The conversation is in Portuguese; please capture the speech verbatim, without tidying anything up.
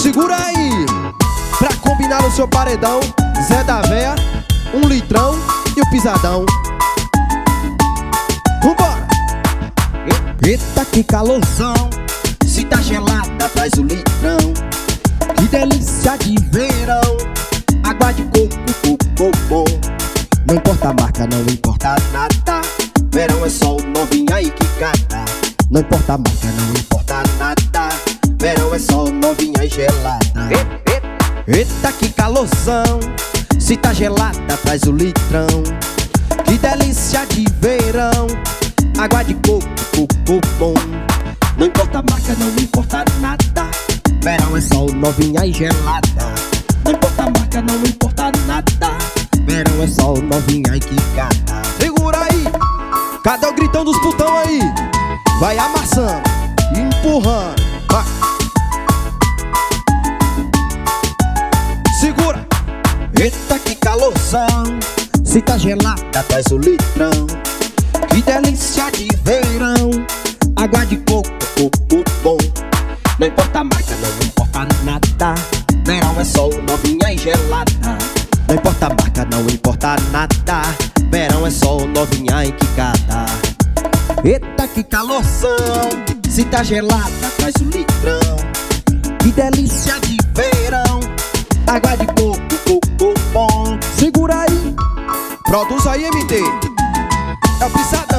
Segura aí, pra combinar no seu paredão, Zé da Véia, um litrão e o pisadão. Vambora! Eita que calorzão, se tá gelada traz o litrão. Que delícia de verão, água de coco, coco bom. Não importa a marca, não importa nada, verão é só o novinho aí que cata. Não importa a marca, não importa nada, verão é só o novinha e gelada. Eita que calorzão, se tá gelada traz o litrão. Que delícia de verão, água de coco, coco bom. Não importa a marca, não importa nada, verão é só o novinha e gelada. Não importa a marca, não importa nada, verão é só o novinha e que cata. Segura aí, cadê o gritão dos putão aí? Vai amassando, empurrando, vai. Segura. Eita que calorzão, se tá gelada traz o litrão. Que delícia de verão, água de coco, coco bom. Não importa a marca, não importa nada, verão é só o novinha e gelada. Não importa a marca, não importa nada, verão é só o novinha e que cata. Eita que calorzão, se tá gelada traz o litrão. Que delícia de verão, água de coco, coco bom. Segura aí, produz aí M T, é o pisadão.